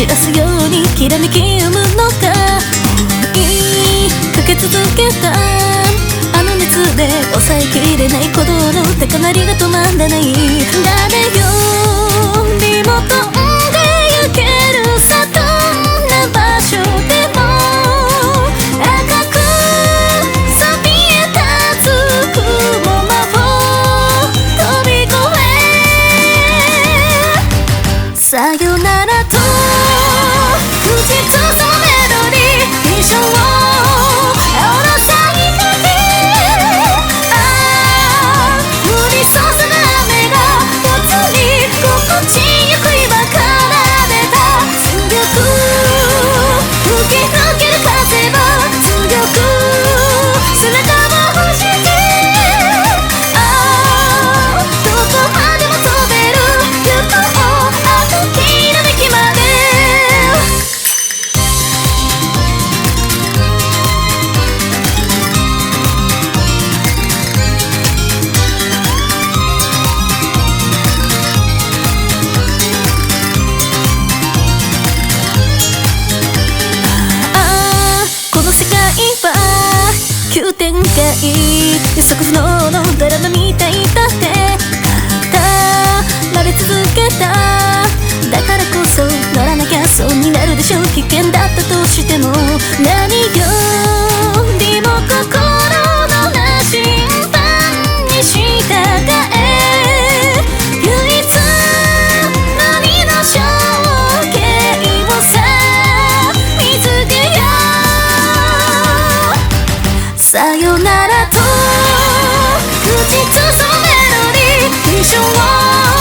らすようにきらめき生むのか。追いかけ続けたあの熱で抑えきれない鼓動の高鳴りが止まらない。誰よりも飛んでゆけるさ、どんな場所でも赤くそびえ立つ雲間を飛び越え、さよならと口ずさむメロディー、一生を煽らさいかけ、降り注ぐ雨がぽつり心地よく今から出た。強く吹き抜ける風は強く背中を押して、どこまでも飛べる行こう、あのきらめきまで。この世界は急展開、予測不能のドラマみたいだって語られ続けた。だからこそ乗らなきゃ損になるでしょう。危険だったとしても何よりも心のな審判に従え、唯一無二の象形をさ見つけよう。さよならと口ずさむメロディー、一生を